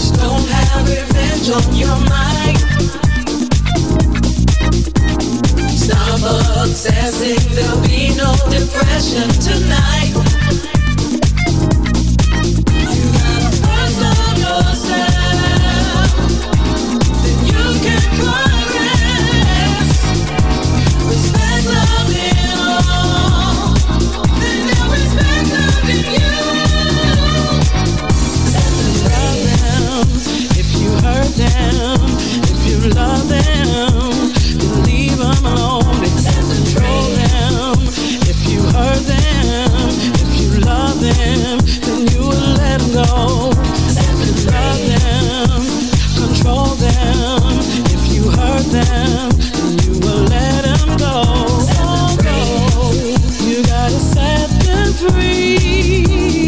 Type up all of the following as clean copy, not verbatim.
Don't have revenge on your mind. Stop obsessing, there'll be no depression tonight. You gotta first love yourself, then you can progress. Respect loving all, then they'll respect loving you. Love them if you hurt them, if you love them, then leave them alone. Control them if you hurt them, if you love them, then you will let them go. If you love them, control them. If you hurt them, then you will let them go. Go. You gotta set them free.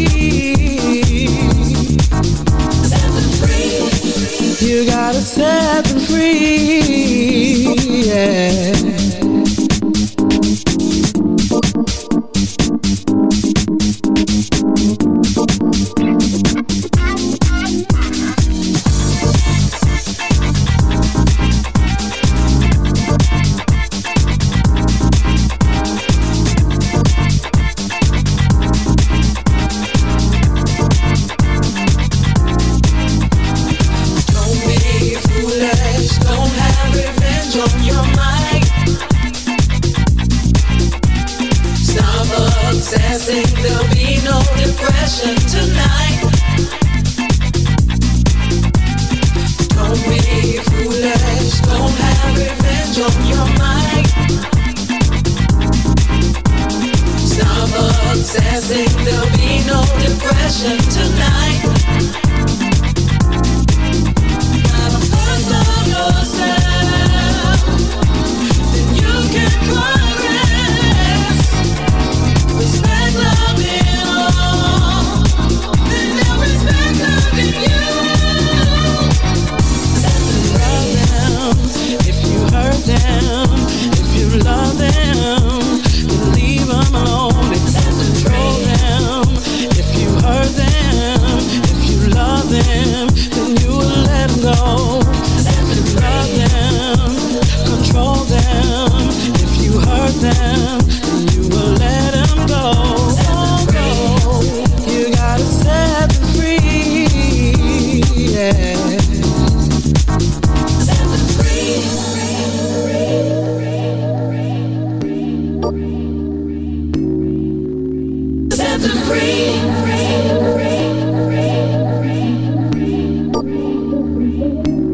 Set them free. You gotta set them free. Yeah. There'll be no depression tonight. Don't be foolish, don't have revenge on your mind. Stop obsessing, there'll be no depression tonight. Gotta first love yourself, then you can progress. Respect loving all, then they'll respect loving you. Love them if you hurt them, if you love them, then leave them alone. Control them if you hurt them, if you love them, then you will let them go. If you love them, control them. If you hurt them, then you will let them go. Go. You gotta set them free. Yeah. Set them free. Set them free.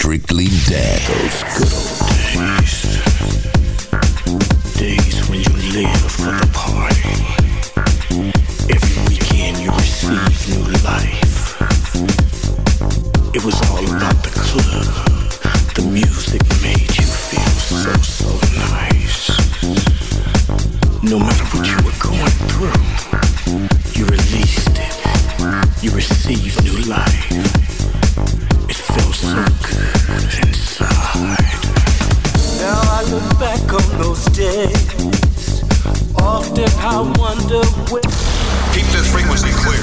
Strictly Dance. Those good old days. Days when you live for the party. Every weekend you receive new life. It was all about the club. The music made you feel so nice. No matter what you were going through, you released it. You received new life. It felt so good inside. Now I look back on those days. Often I wonder where. Keep this frequency clear.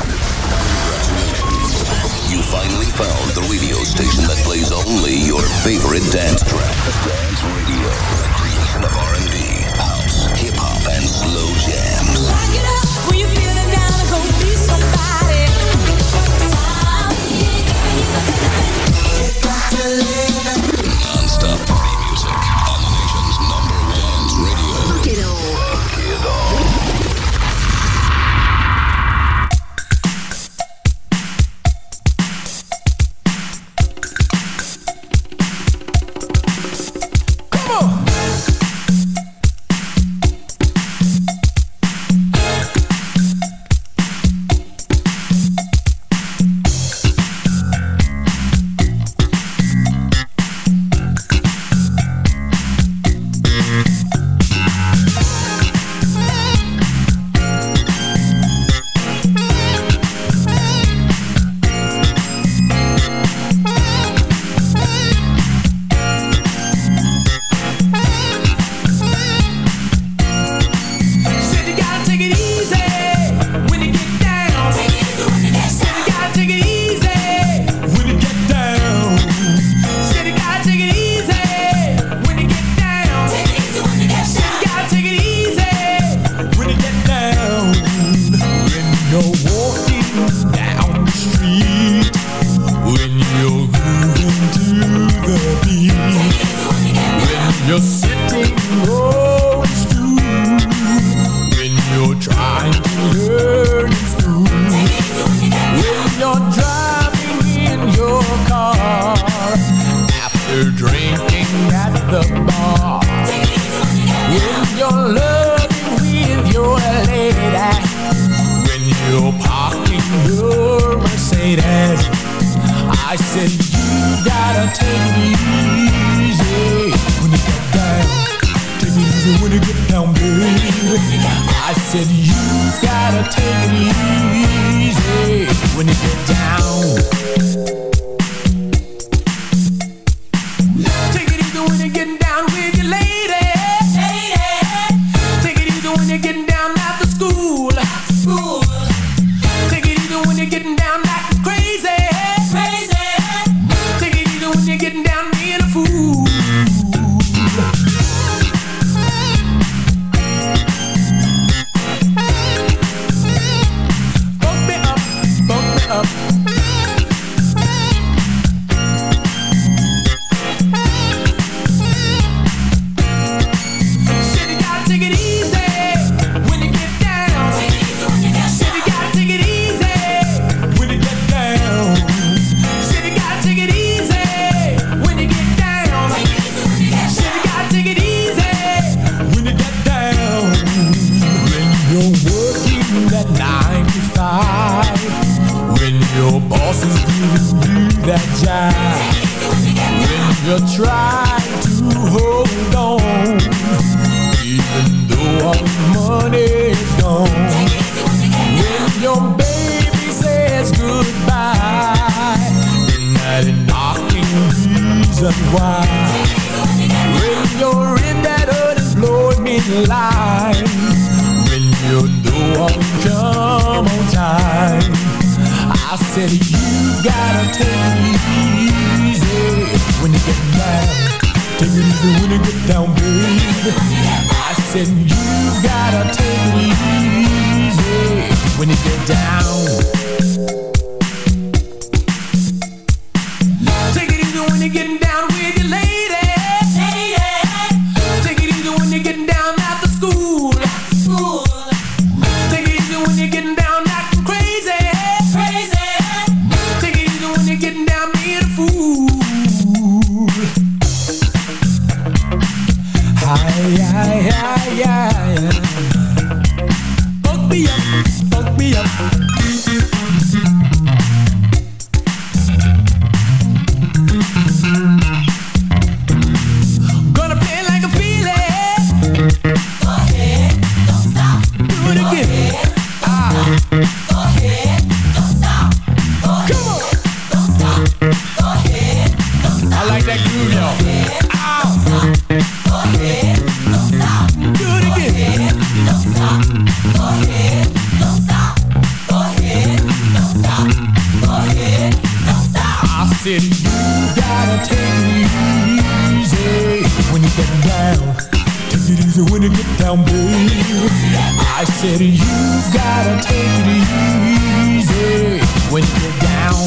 You finally found the radio station that plays only your favorite dance track. Dance Radio, the creation of R&B, house, hip-hop, and slow jams. Rock it up when you're feeling down and go be somebody. Non-stop party music on the nation's #1 dance radio. Get on. Take it easy when you're getting down, being a fool. I said you gotta take it easy when you're down.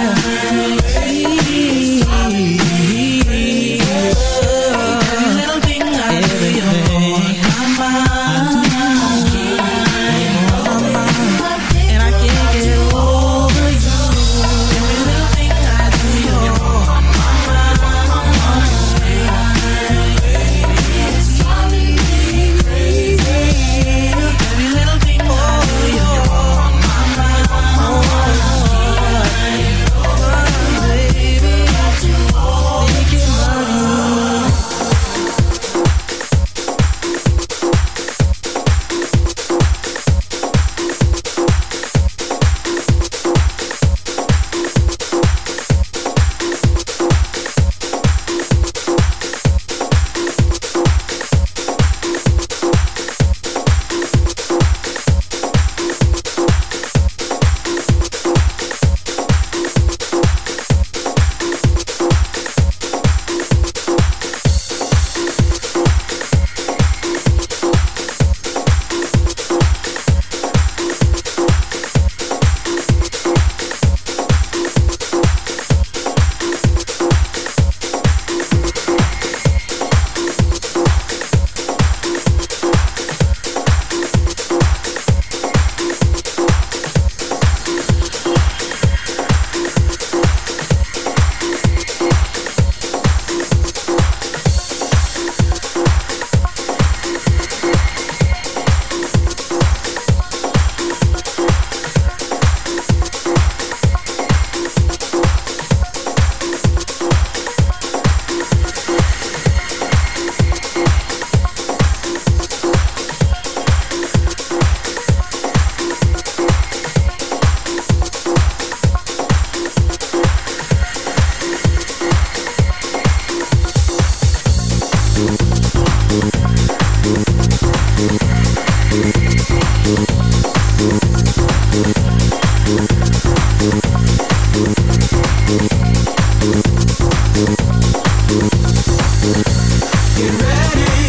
Little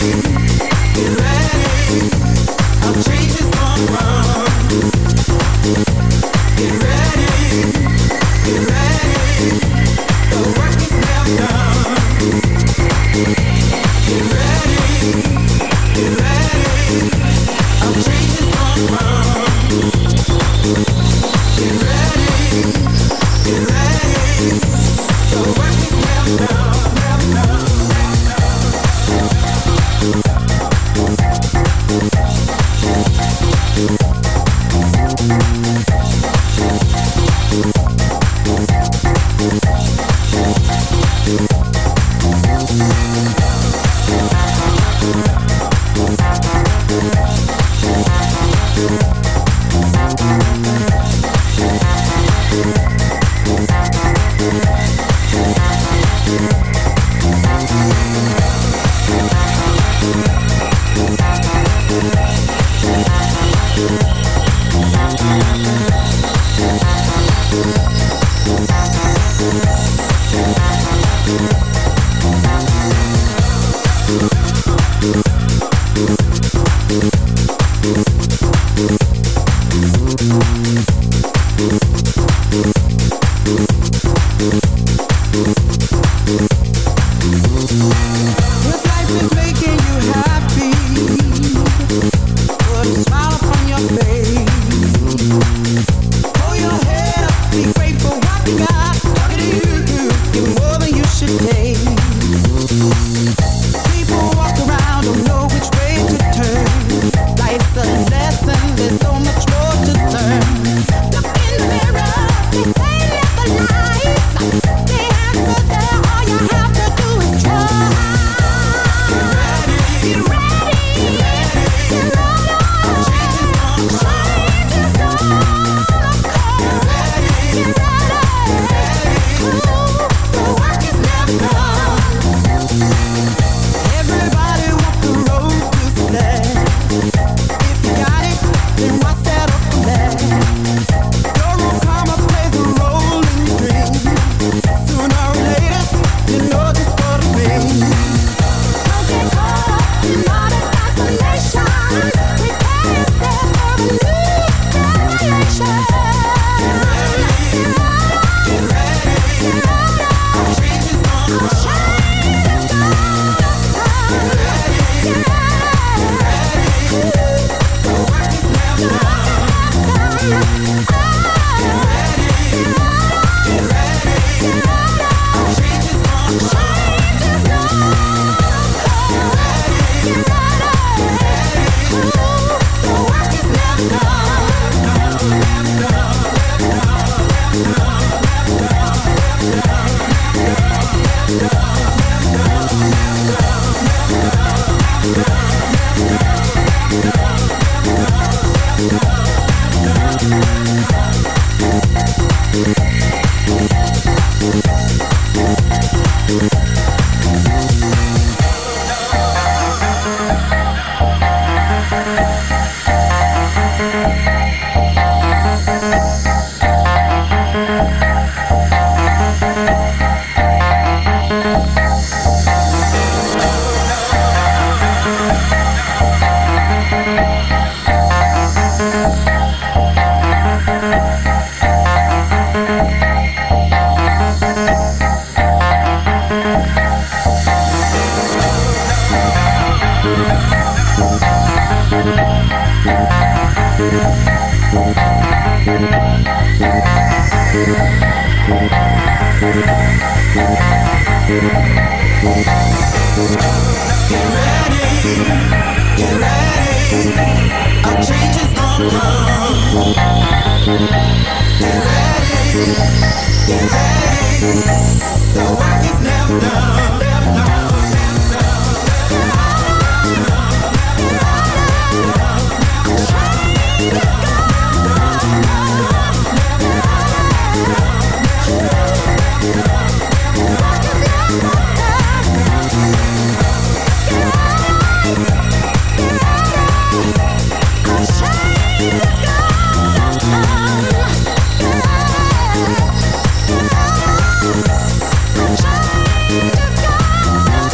Shine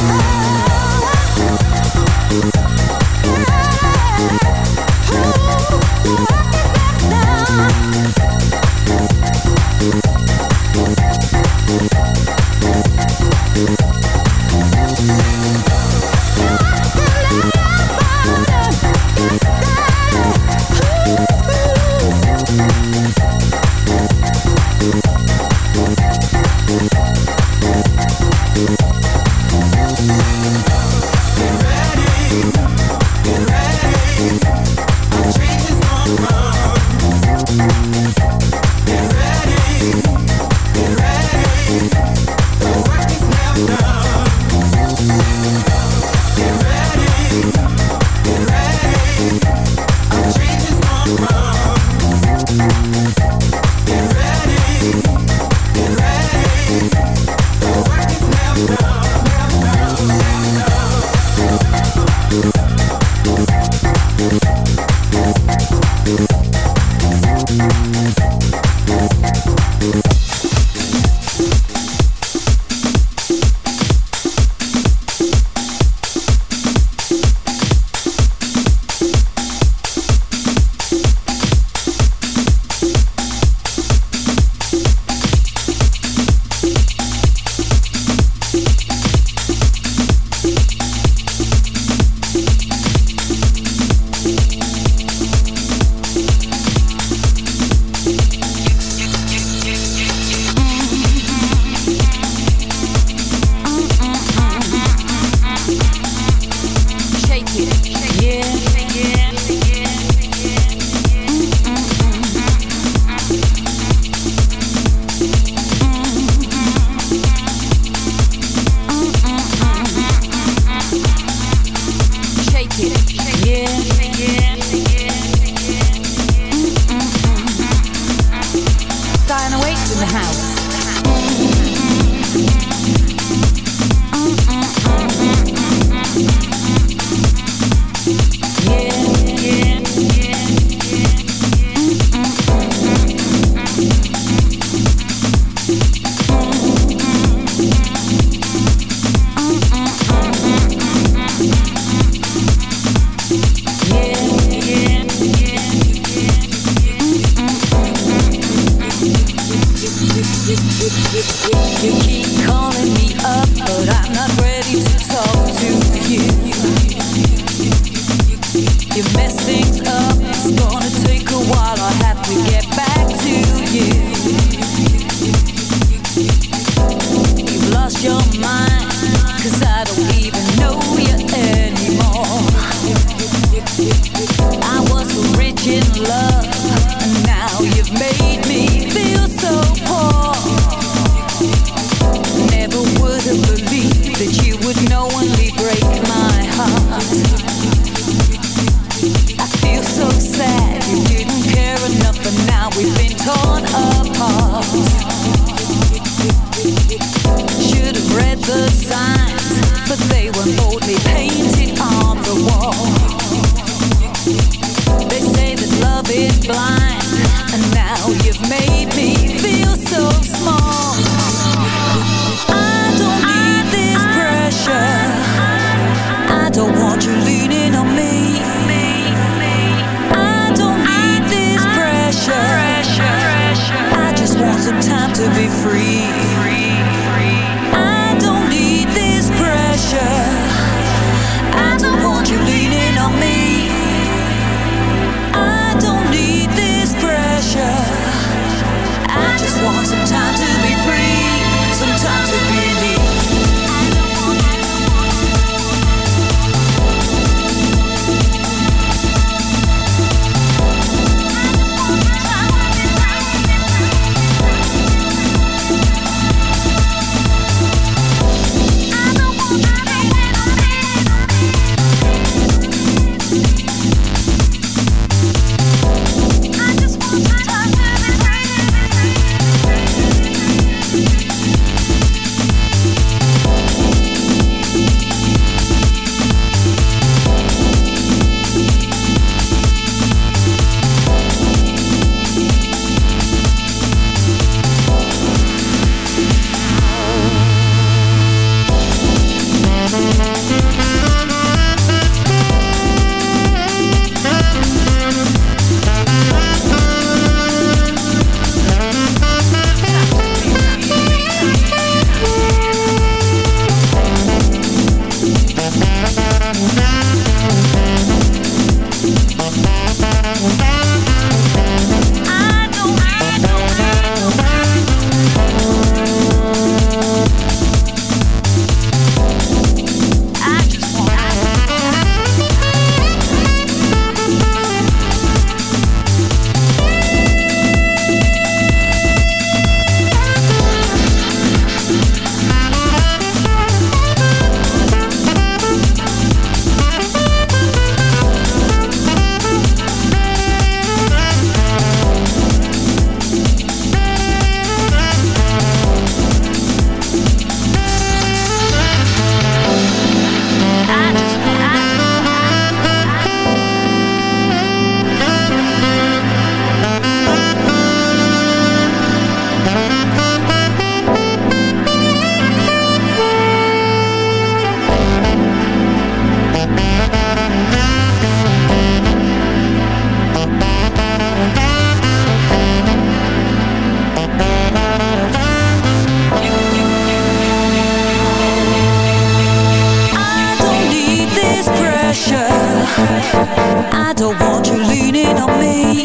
I don't want you leaning on me.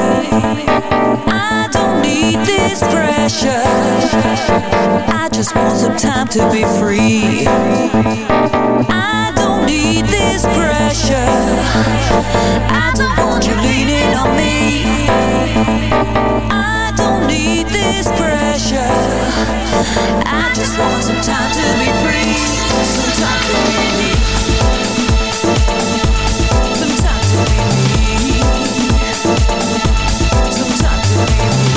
I don't need this pressure. I just want some time to be free. I don't need this pressure. I don't want you leaning on me. I don't need this pressure. I just want some time to be free. Some time to be me. Some time to be me. Some time to be me.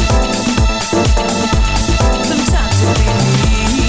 Some time to be me.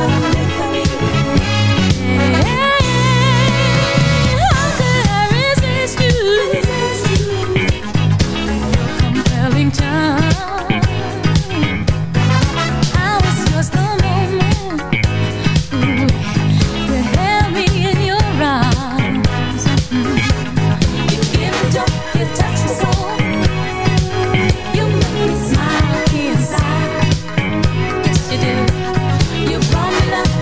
You brought me love.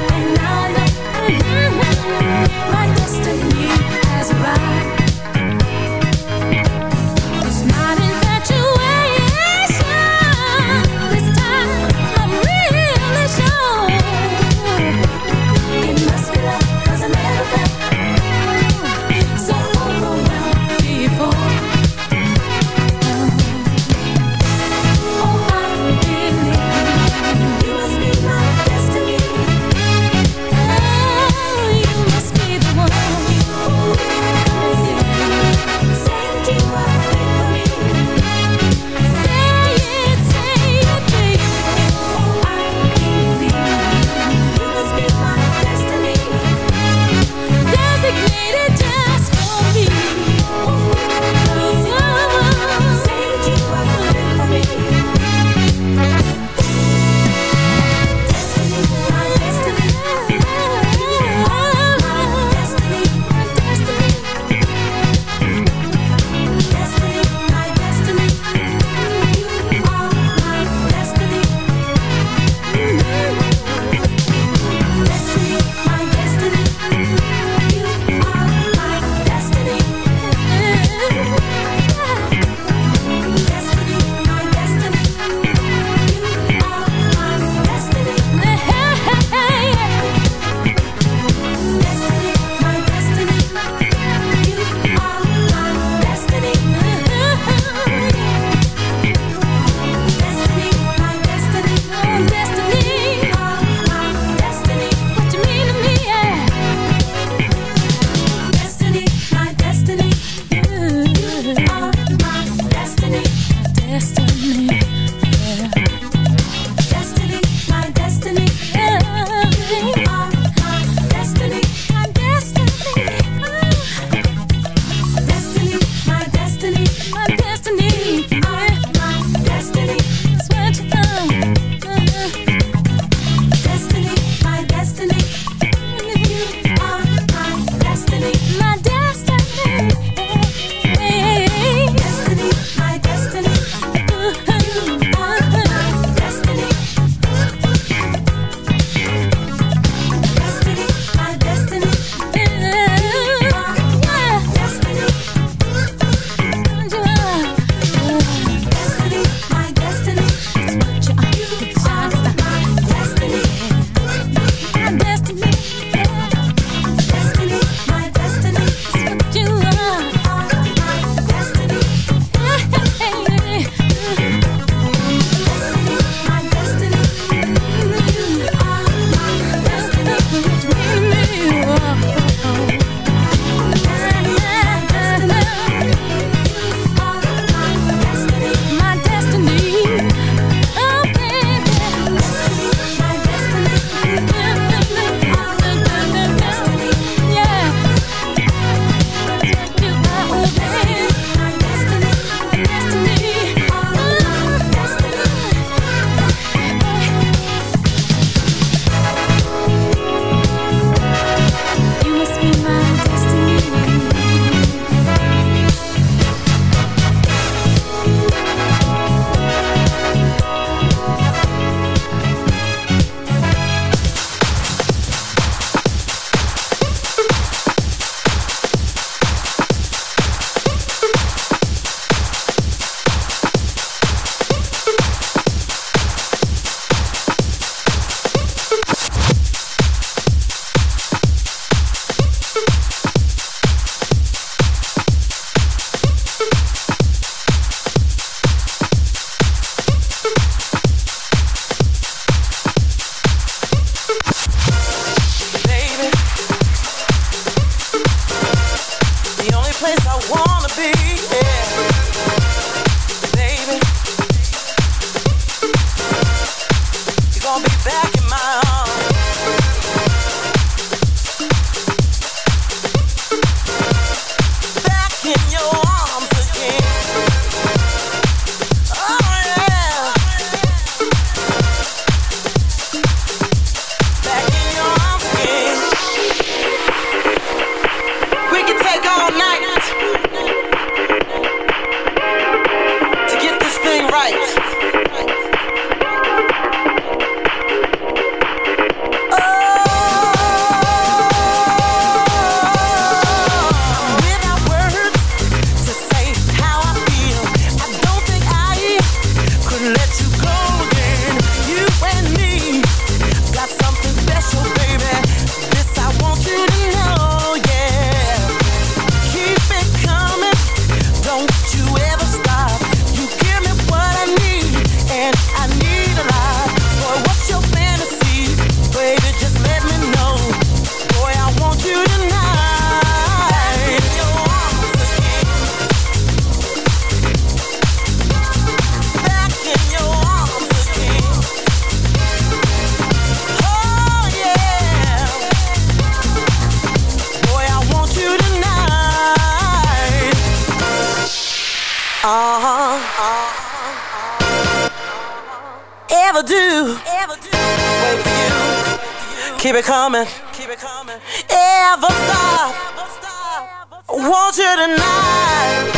ever do. Wait for you. Keep it coming. Ever stop. Want you tonight.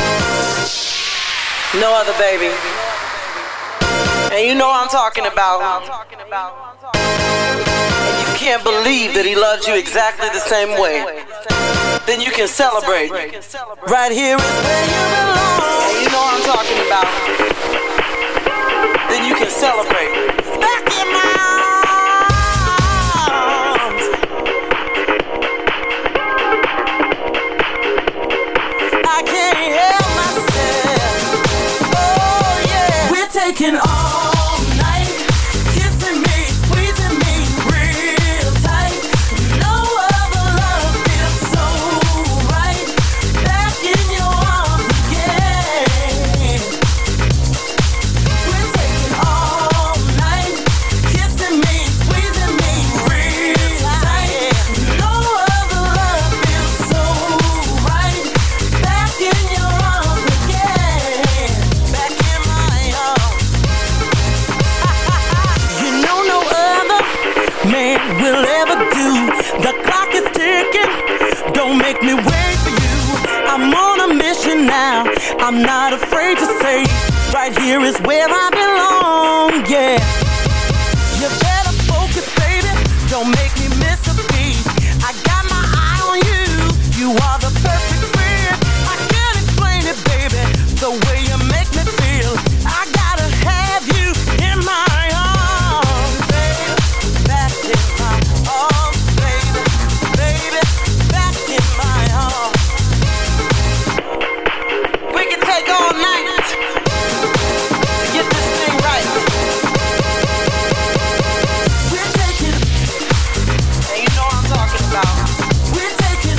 No other baby. And you know what I'm talking about. And you can't believe that he loves you exactly the same way. Then you can celebrate. Right here is where you belong. And you know what I'm talking about. Then you can celebrate. Back in my arms. I can't help myself. Oh yeah. We're taking all night, kissing me, squeezing me real tight. No other love feels so right. Back in your arms again. We're taking all night, kissing me, squeezing me real tight. No other love feels so right. Back in your arms again. Back in my arms. You know no other man will ever do. The clock is ticking. Don't make me wait for you. I'm on a mission now. I'm not afraid to say, right here is where I belong. Yeah. You better focus, baby. Don't make me miss a beat. I got my eye on you. You are the perfect fit. I can't explain it, baby. The way you make me feel. I gotta have you in my arms, baby. Back in my arms, baby. Baby, back in my arms. We can take all night to get this thing right. We're taking, and you know what I'm talking about. We're taking,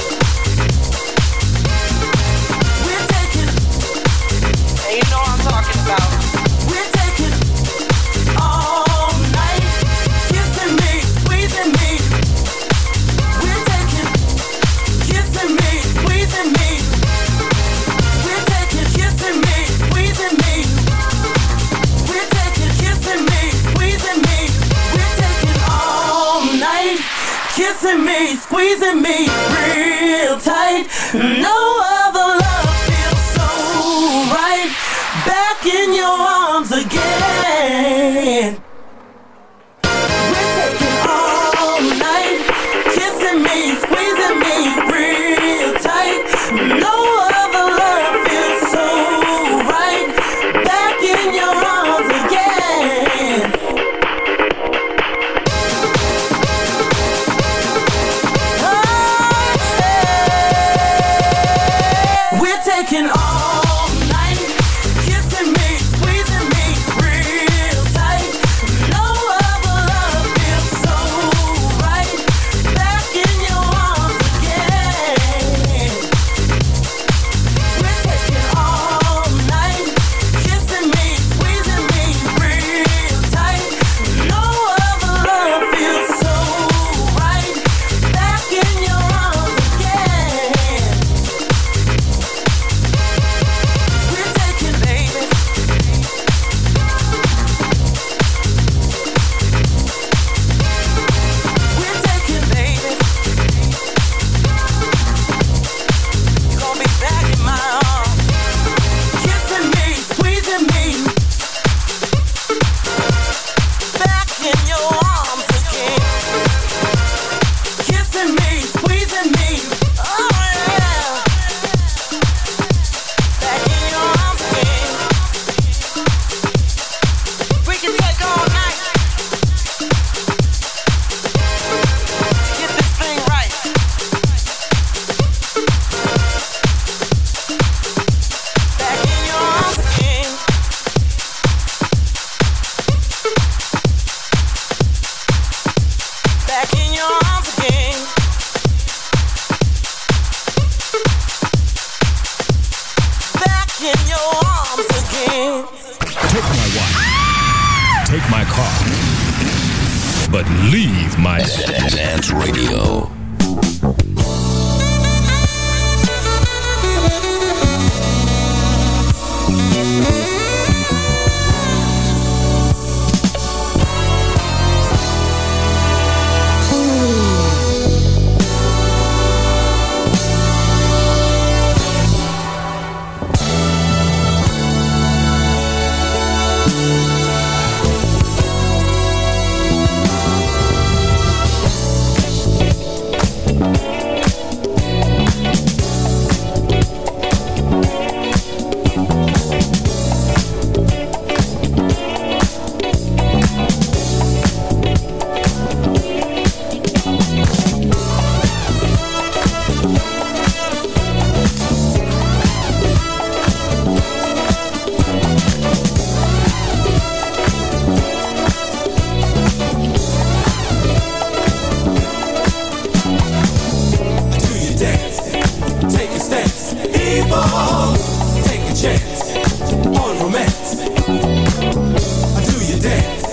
and you know what I'm talking about. We're taking all night, kissing me, squeezing me. We're taking, kissing me, squeezing me. We're taking, kissing me, squeezing me. We're taking, kissing me, squeezing me. We're taking all night, kissing me, squeezing me real tight. No other love feels so right. Back in your arms again. We're taking all night, kissing me, squeezing me real tight. No other love feels so right. Back in your arms again. Oh, yeah. We're taking all night, kissing me, squeezing me real tight. No other love feels so right. Back in your arms again. We're taking all night, kissing me, squeezing me real tight. No other love feels so right. Back in your arms again. We're taking, baby. We're taking, baby. You're gonna be back in my arms, kissing me, squeezing me. Back in your arms again, kissing me, squeezing me. Oh yeah. Back in your arms again. We can take all night to get this thing right. Back in your arms again. Back in your arms again. Back in your arms again. Take my wife. Take my car. But leave my Dance Radio. dance, take a stance. People, take a chance on romance. Do you dance?